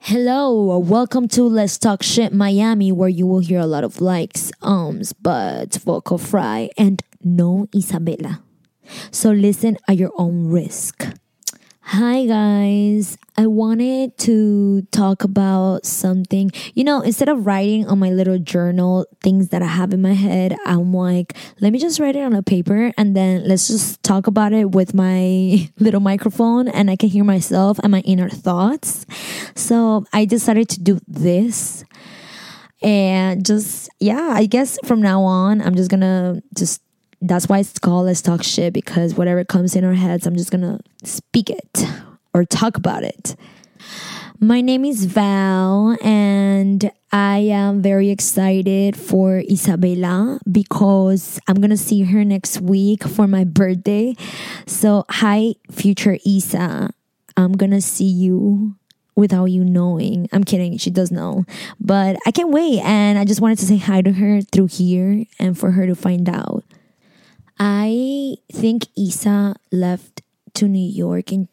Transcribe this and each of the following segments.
Hello, welcome to Let's Talk Shit Miami, where you will hear a lot of likes, buts, vocal fry, and no Isabella. So listen at your own risk. Hi guys, I wanted to talk about something. Instead of writing on my little journal things that I have in my head, I'm like, let me just write it on a paper and then let's just talk about it with my little microphone and I can hear myself and my inner thoughts. So I decided to do this. And I guess from now on, I'm just gonna that's why it's called Let's Talk Shit, because whatever comes in our heads, I'm just gonna speak it or talk about it. My name is Val, and I am very excited for Isabella because I'm gonna see her next week for my birthday. So, hi, future Isa. I'm gonna see you without you knowing. I'm kidding, she does know. But I can't wait, and I just wanted to say hi to her through here and for her to find out. I think Isa left to New York in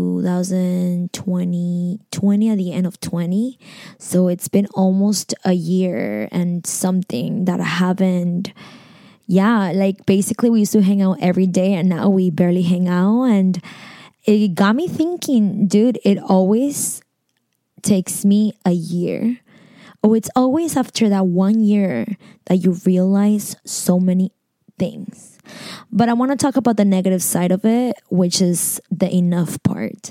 2020 at the end of 20. So it's been almost a year and something that I haven't. Basically we used to hang out every day and now we barely hang out. And it got me thinking, dude, it always takes me a year. It's always after that 1 year that you realize so many things. But I want to talk about the negative side of it, which is the enough part.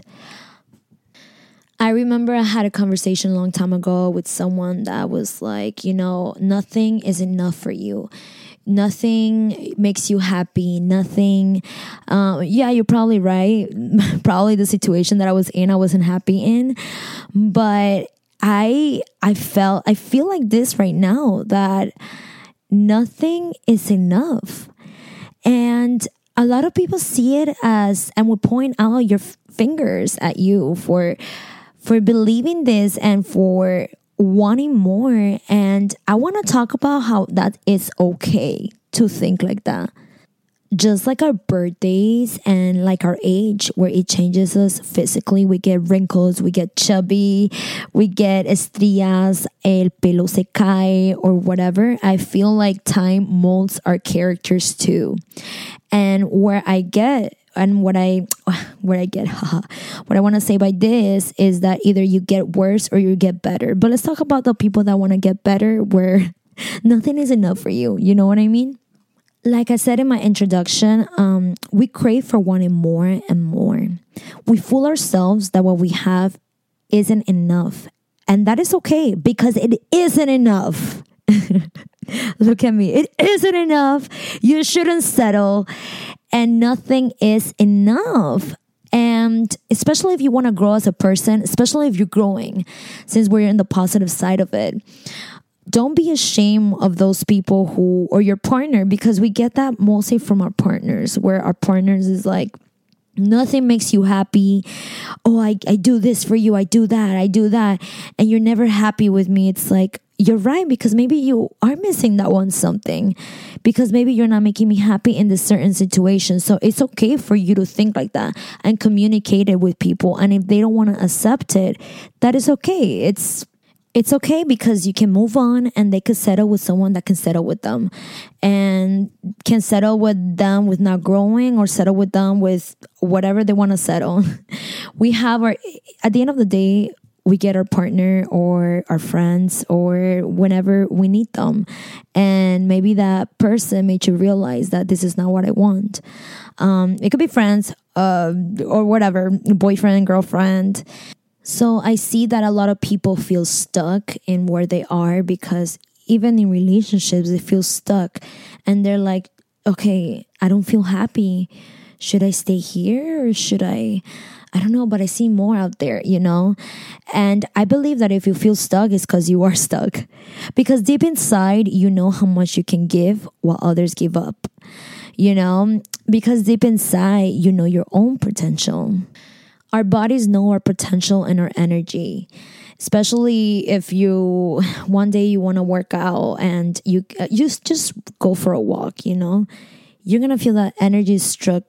I remember I had a conversation a long time ago with someone that was like, nothing is enough for you. Nothing makes you happy. Nothing. You're probably right. Probably the situation that I was in, I wasn't happy in. But I feel like this right now, that nothing is enough. And a lot of people see it as, and will point out your fingers at you for believing this and for wanting more. And I want to talk about how that it's okay to think like that. Just like our birthdays and like our age, where it changes us physically, we get wrinkles, we get chubby, we get estrías, el pelo se cae, or whatever. I feel like time molds our characters too. And what I want to say by this is that either you get worse or you get better. But let's talk about the people that want to get better, where nothing is enough for you. You know what I mean? Like I said in my introduction, we crave for wanting more and more. We fool ourselves that what we have isn't enough. And that is okay, because it isn't enough. Look at me. It isn't enough. You shouldn't settle. And nothing is enough. And especially if you want to grow as a person, especially if you're growing, since we're in the positive side of it, don't be ashamed of those people or your partner, because we get that mostly from our partners, where our partners is like, nothing makes you happy. Oh, I do this for you. I do that. And you're never happy with me. It's like, you're right, because maybe you are missing that one something, because maybe you're not making me happy in this certain situation. So it's okay for you to think like that and communicate it with people. And if they don't want to accept it, that is okay. It's okay, because you can move on and they could settle with someone that can settle with them, and can settle with them with not growing, or settle with them with whatever they want to settle. At the end of the day, we get our partner or our friends or whenever we need them. And maybe that person made you realize that this is not what I want. It could be friends or whatever, boyfriend, girlfriend. So I see that a lot of people feel stuck in where they are, because even in relationships, they feel stuck. And they're like, okay, I don't feel happy. Should I stay here, or should I don't know, but I see more out there, And I believe that if you feel stuck, it's because you are stuck. Because deep inside, you know how much you can give while others give up, Because deep inside, you know your own potential. Our bodies know our potential and our energy, especially if one day you want to work out and you just go for a walk, you're going to feel that energy struck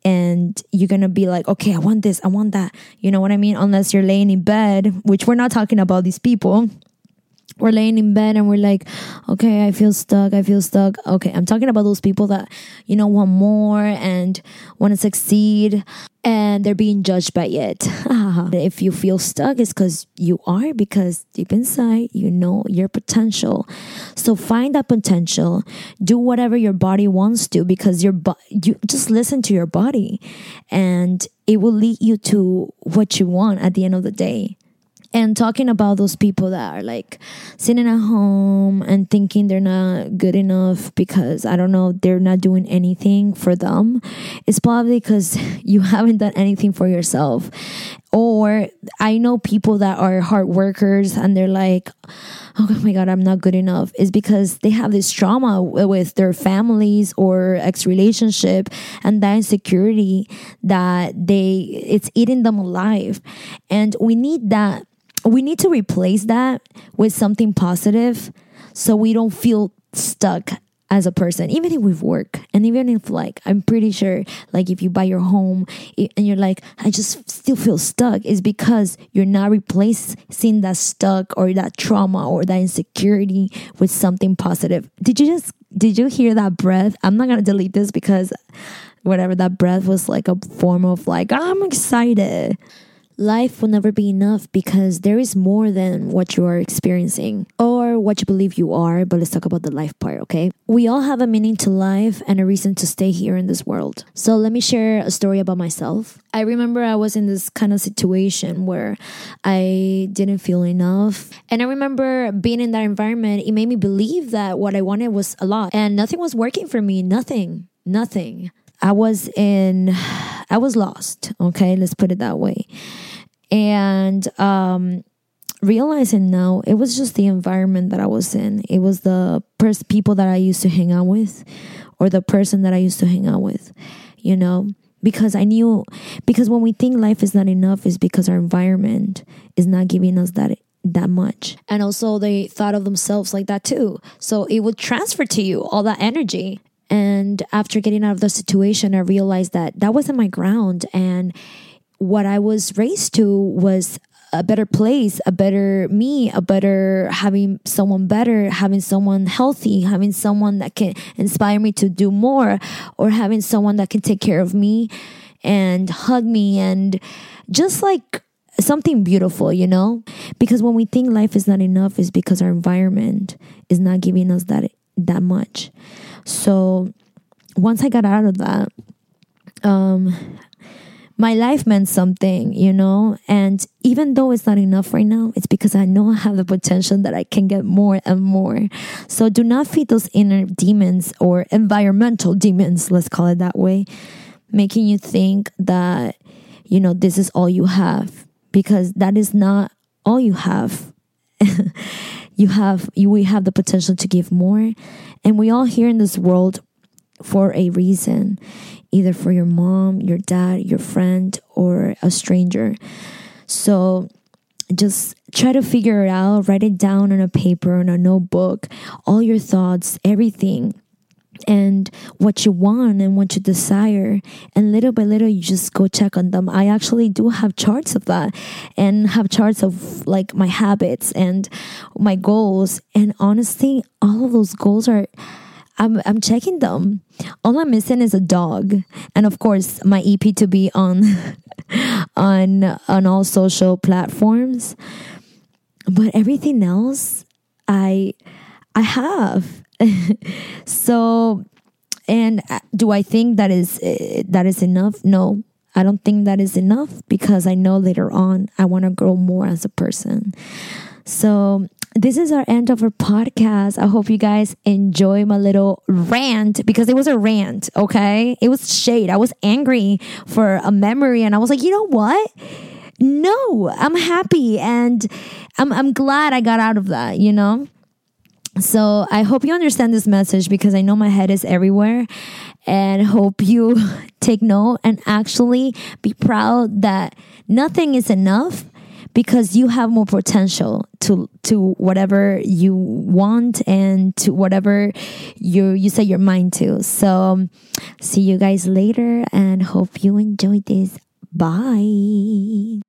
and you're gonna be like, okay, I want this, I want that. You know what I mean? Unless you're laying in bed, which we're not talking about these people. We're laying in bed and we're like, okay, I feel stuck. Okay, I'm talking about those people that, want more and want to succeed, and they're being judged by it. If you feel stuck, it's because you are, because deep inside, you know your potential. So find that potential. Do whatever your body wants to, because you just listen to your body, and it will lead you to what you want at the end of the day. And talking about those people that are like sitting at home and thinking they're not good enough because, I don't know, they're not doing anything for them, it's probably because you haven't done anything for yourself. Or I know people that are hard workers and they're like, oh my God, I'm not good enough. It's because they have this trauma with their families or ex-relationship, and that insecurity that it's eating them alive. And we need that. We need to replace that with something positive so we don't feel stuck as a person, even if we work. And even if, like, I'm pretty sure, like, if you buy your home and you're like, I just still feel stuck, is because you're not replacing that stuck or that trauma or that insecurity with something positive. Did you hear that breath? I'm not going to delete this because whatever, that breath was like a form of like, I'm excited. Life will never be enough because there is more than what you are experiencing or what you believe you are. But let's talk about the life part, okay? We all have a meaning to life and a reason to stay here in this world. So let me share a story about myself. I remember I was in this kind of situation where I didn't feel enough. And I remember being in that environment, it made me believe that what I wanted was a lot. And nothing was working for me. Nothing. I was lost, okay? Let's put it that way. And realizing now, it was just the environment that I was in. It was the people that I used to hang out with, or the person that I used to hang out with, because when we think life is not enough, it's because our environment is not giving us that much. And also they thought of themselves like that too. So it would transfer to you all that energy. And after getting out of the situation, I realized that wasn't my ground. And what I was raised to was a better place, a better me, having someone better, having someone healthy, having someone that can inspire me to do more, or having someone that can take care of me and hug me, and just like something beautiful, because when we think life is not enough, it's because our environment is not giving us that much. So once I got out of that, my life meant something, and even though it's not enough right now, it's because I know I have the potential that I can get more and more. So do not feed those inner demons, or environmental demons, let's call it that way, making you think that, this is all you have, because that is not all you have. We have the potential to give more, and we all here in this world for a reason, either for your mom, your dad, your friend, or a stranger. So just try to figure it out, write it down on a paper, on a notebook, all your thoughts, everything, and what you want and what you desire, and little by little you just go check on them. I actually do have charts of that, and have charts of like my habits and my goals, and honestly all of those goals are, I'm checking them. All I'm missing is a dog, and of course my EP to be on all social platforms, but everything else I have. So, and do I think that is enough? No, I don't think that is enough, because I know later on I want to grow more as a person. So this is our end of our podcast. I hope you guys enjoy my little rant, because it was a rant, okay? It was shade. I was angry for a memory, and I was like, you know what? No, I'm happy, and I'm glad I got out of that, So I hope you understand this message, because I know my head is everywhere, and hope you take note and actually be proud that nothing is enough, because you have more potential to whatever you want and to whatever you set your mind to. So see you guys later and hope you enjoyed this. Bye.